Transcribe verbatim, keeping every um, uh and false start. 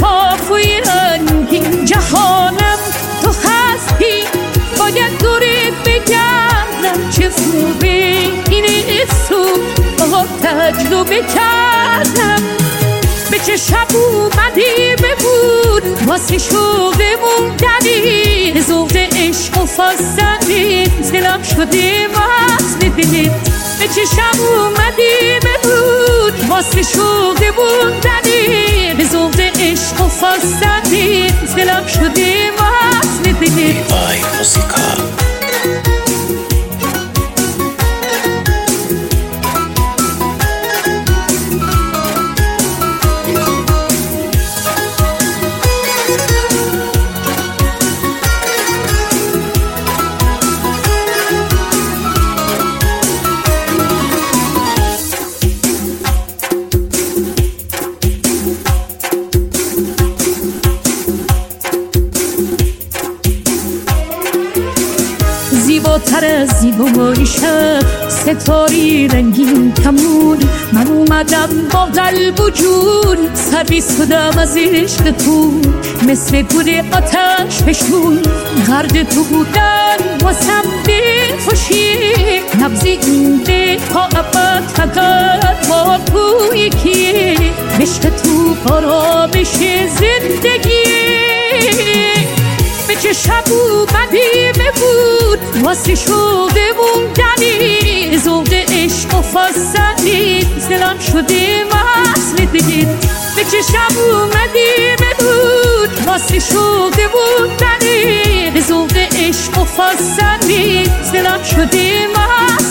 لفافوی رنگین جهانم تو هستی باید دورت بگردم چه خوبه این سو با تجربه کردم به چه شب اومدی ببود واسه شوقمون دلی ذوق عشق و فاصله دلم شده وصل دلت به چه شب اومدی ببود واسه شوقمون دلی ذوق عشق و فاصله دلم شده وصل دلت وای موسیقا زیباتر از زیبایی شب ستاری رنگین کمون من اومدم با قلب و جون سرویس شدم از عشق تو مثل گل آتش فشون غرق تو بودن واسم دلخوشیه نبض این دل تا ابد فقط با تو یکیه عشق تو آرامش زندگیه به چه شب اومدی ببود واسه شوقمون دلی ذوق عشق و فاصله دلم شده وصل دلت به چه شب اومدی ببود واسه شوقمون دلی ذوق عشق و فاصله دلم شده وصل